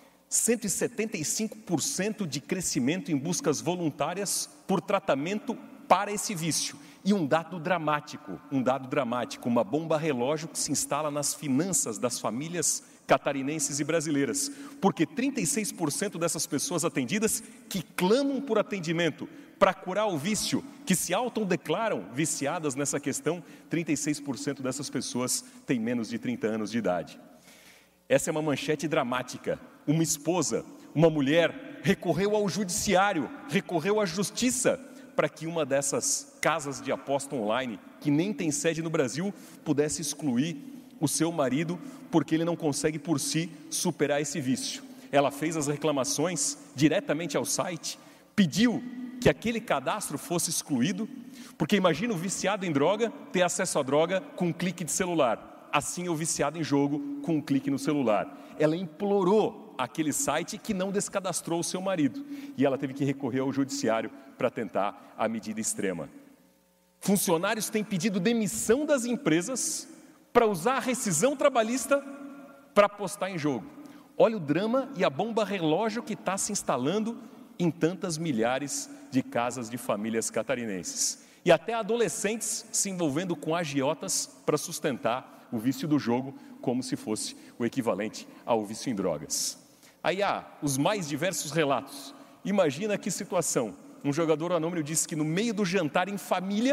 175% de crescimento em buscas voluntárias por tratamento para esse vício. E um dado dramático, uma bomba relógio que se instala nas finanças das famílias catarinenses e brasileiras, porque 36% dessas pessoas atendidas que clamam por atendimento para curar o vício, que se autodeclaram viciadas nessa questão, 36% dessas pessoas têm menos de 30 anos de idade. Essa é uma manchete dramática. Uma esposa, uma mulher, recorreu ao judiciário, recorreu à justiça, para que uma dessas casas de aposta online, que nem tem sede no Brasil, pudesse excluir o seu marido, porque ele não consegue por si superar esse vício. Ela fez as reclamações diretamente ao site, pediu que aquele cadastro fosse excluído, porque imagina o viciado em droga ter acesso à droga com um clique de celular. Assim o viciado em jogo com um clique no celular. Ela implorou aquele site que não descadastrou o seu marido. E ela teve que recorrer ao judiciário para tentar a medida extrema. Funcionários têm pedido demissão das empresas para usar a rescisão trabalhista para apostar em jogo. Olha o drama e a bomba relógio que está se instalando em tantas milhares de casas de famílias catarinenses. E até adolescentes se envolvendo com agiotas para sustentar o vício do jogo como se fosse o equivalente ao vício em drogas. Aí há os mais diversos relatos. Imagina que situação. Um jogador anônimo disse que no meio do jantar em família,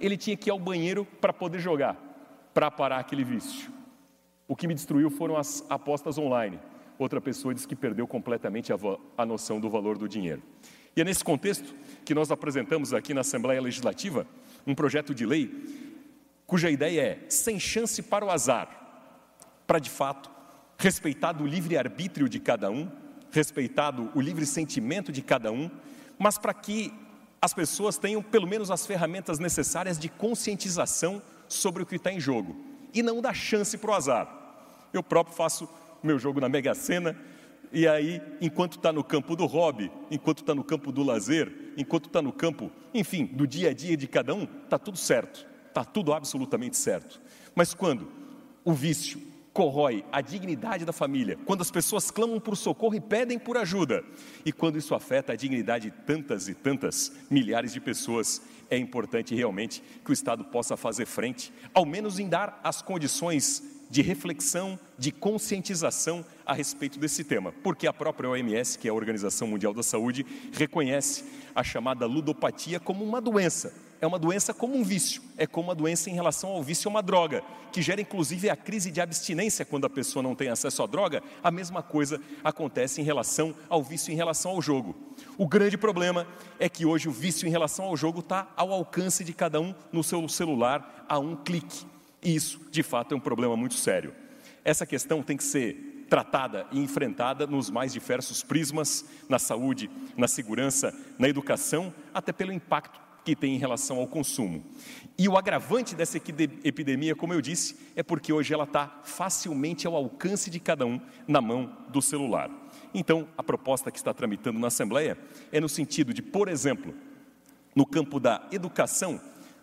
ele tinha que ir ao banheiro para poder jogar, para parar aquele vício. O que me destruiu foram as apostas online. Outra pessoa disse que perdeu completamente a noção do valor do dinheiro. E é nesse contexto que nós apresentamos aqui na Assembleia Legislativa um projeto de lei cuja ideia é sem chance para o azar, para de fato, respeitado o livre-arbítrio de cada um, respeitado o livre sentimento de cada um, mas para que as pessoas tenham pelo menos as ferramentas necessárias de conscientização sobre o que está em jogo, e não dar chance para o azar. Eu próprio faço meu jogo na Mega Sena, e aí, enquanto está no campo do hobby, enquanto está no campo do lazer, enquanto está no campo, enfim, do dia a dia de cada um, está tudo certo, está tudo absolutamente certo. Mas quando o vício corrói a dignidade da família, quando as pessoas clamam por socorro e pedem por ajuda, e quando isso afeta a dignidade de tantas e tantas milhares de pessoas, é importante realmente que o Estado possa fazer frente, ao menos em dar as condições de reflexão, de conscientização a respeito desse tema, porque a própria OMS, que é a Organização Mundial da Saúde, reconhece a chamada ludopatia como uma doença. É uma doença como um vício, é como uma doença em relação ao vício a uma droga, que gera inclusive a crise de abstinência quando a pessoa não tem acesso à droga. A mesma coisa acontece em relação ao vício em relação ao jogo. O grande problema é que hoje o vício em relação ao jogo está ao alcance de cada um no seu celular a um clique. E isso, de fato, é um problema muito sério. Essa questão tem que ser tratada e enfrentada nos mais diversos prismas, na saúde, na segurança, na educação, até pelo impacto que tem em relação ao consumo. E o agravante dessa epidemia, como eu disse, é porque hoje ela está facilmente ao alcance de cada um na mão do celular. Então, a proposta que está tramitando na Assembleia é no sentido de, por exemplo, no campo da educação,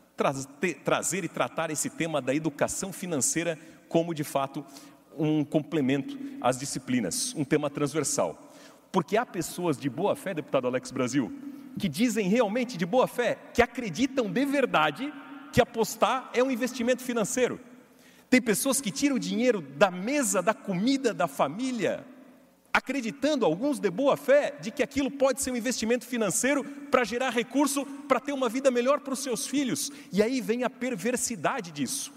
trazer e tratar esse tema da educação financeira como, de fato, um complemento às disciplinas, um tema transversal. Porque há pessoas de boa fé, deputado Alex Brasil, que dizem realmente de boa fé, que acreditam de verdade que apostar é um investimento financeiro. Tem pessoas que tiram o dinheiro da mesa, da comida da família, acreditando, alguns de boa fé, de que aquilo pode ser um investimento financeiro para gerar recurso, para ter uma vida melhor para os seus filhos. E aí vem a perversidade disso,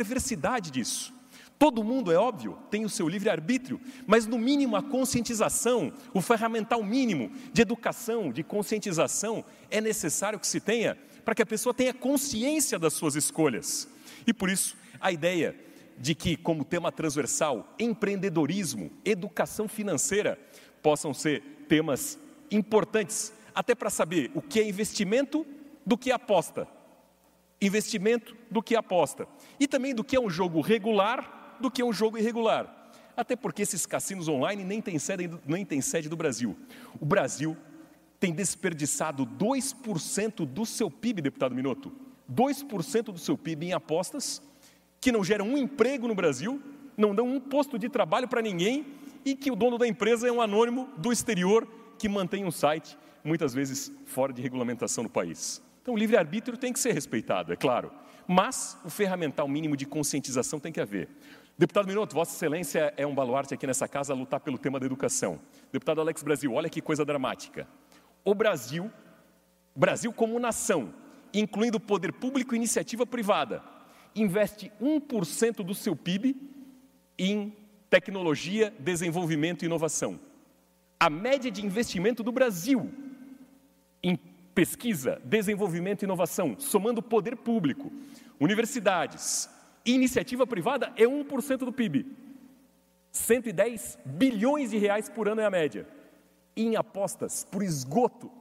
Todo mundo, é óbvio, tem o seu livre-arbítrio, mas no mínimo a conscientização, o ferramental mínimo de educação, de conscientização, é necessário que se tenha para que a pessoa tenha consciência das suas escolhas. E por isso, a ideia de que, como tema transversal, empreendedorismo, educação financeira, possam ser temas importantes, até para saber o que é investimento do que é aposta. Investimento do que é aposta. E também do que é um jogo regular do que é um jogo irregular. Até porque esses cassinos online nem têm sede do Brasil. O Brasil tem desperdiçado 2% do seu PIB, deputado Minotto, 2% do seu PIB em apostas, que não geram um emprego no Brasil, não dão um posto de trabalho para ninguém, e que o dono da empresa é um anônimo do exterior que mantém um site, muitas vezes fora de regulamentação no país. Então o livre-arbítrio tem que ser respeitado, é claro, mas o ferramental mínimo de conscientização tem que haver. Deputado Minotto, Vossa Excelência é um baluarte aqui nessa casa a lutar pelo tema da educação. Deputado Alex Brasil, olha que coisa dramática. O Brasil como nação, incluindo poder público e iniciativa privada, investe 1% do seu PIB em tecnologia, desenvolvimento e inovação. A média de investimento do Brasil em pesquisa, desenvolvimento e inovação, somando poder público, universidades e iniciativa privada, é 1% do PIB. 110 bilhões de reais por ano é a média. E em apostas por esgoto,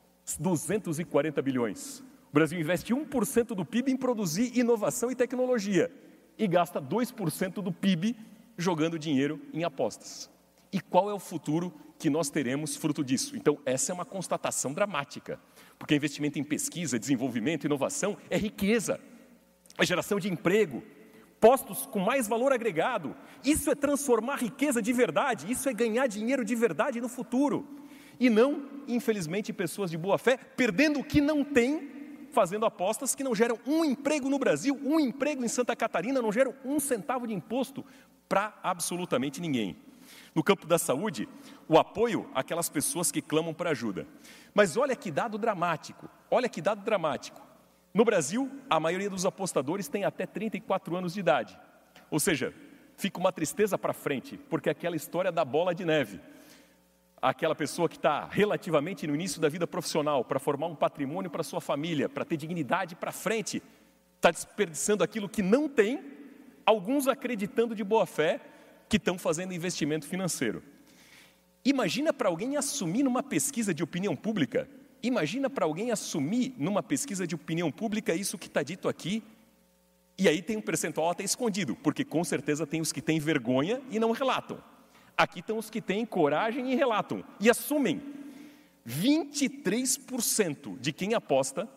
240 bilhões. O Brasil investe 1% do PIB em produzir inovação e tecnologia e gasta 2% do PIB jogando dinheiro em apostas. E qual é o futuro que nós teremos fruto disso? Então, essa é uma constatação dramática, porque investimento em pesquisa, desenvolvimento, inovação é riqueza, é geração de emprego, postos com mais valor agregado. Isso é transformar riqueza de verdade, isso é ganhar dinheiro de verdade no futuro. E não, infelizmente, pessoas de boa fé, perdendo o que não tem, fazendo apostas que não geram um emprego no Brasil, um emprego em Santa Catarina, não geram um centavo de imposto para absolutamente ninguém. No campo da saúde, o apoio àquelas pessoas que clamam por ajuda. Mas olha que dado dramático, No Brasil, a maioria dos apostadores tem até 34 anos de idade. Ou seja, fica uma tristeza para frente, porque aquela história da bola de neve. Aquela pessoa que está relativamente no início da vida profissional, para formar um patrimônio para sua família, para ter dignidade para frente, está desperdiçando aquilo que não tem, alguns acreditando de boa fé que estão fazendo investimento financeiro. Imagina para alguém assumir numa pesquisa de opinião pública, isso que está dito aqui, e aí tem um percentual até escondido, porque com certeza tem os que têm vergonha e não relatam. Aqui estão os que têm coragem e relatam, e assumem. 23% de quem aposta,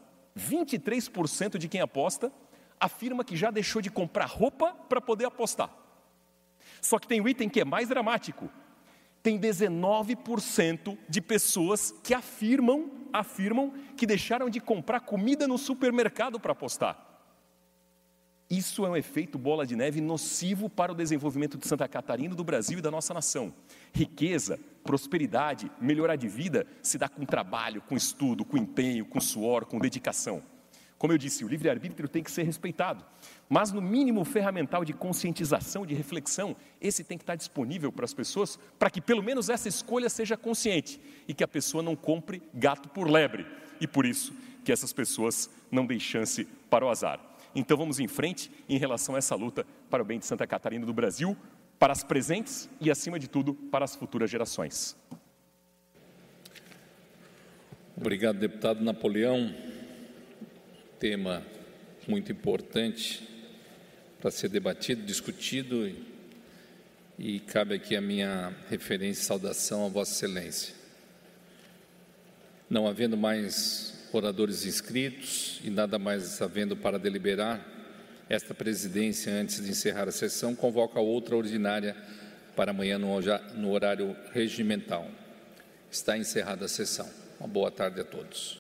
afirma que já deixou de comprar roupa para poder apostar. Só que tem um item que é mais dramático. Tem 19% de pessoas que afirmam que deixaram de comprar comida no supermercado para apostar. Isso é um efeito bola de neve nocivo para o desenvolvimento de Santa Catarina, do Brasil e da nossa nação. Riqueza, prosperidade, melhorar de vida se dá com trabalho, com estudo, com empenho, com suor, com dedicação. Como eu disse, o livre-arbítrio tem que ser respeitado, mas no mínimo ferramental de conscientização, de reflexão, esse tem que estar disponível para as pessoas, para que pelo menos essa escolha seja consciente e que a pessoa não compre gato por lebre, e por isso que essas pessoas não deem chance para o azar. Então vamos em frente em relação a essa luta para o bem de Santa Catarina e do Brasil, para as presentes e, acima de tudo, para as futuras gerações. Obrigado, deputado Napoleão. Tema muito importante para ser debatido, discutido, e cabe aqui a minha referência e saudação a Vossa Excelência. Não havendo mais oradores inscritos e nada mais havendo para deliberar, esta presidência, antes de encerrar a sessão, convoca outra ordinária para amanhã no horário regimental. Está encerrada a sessão. Uma boa tarde a todos.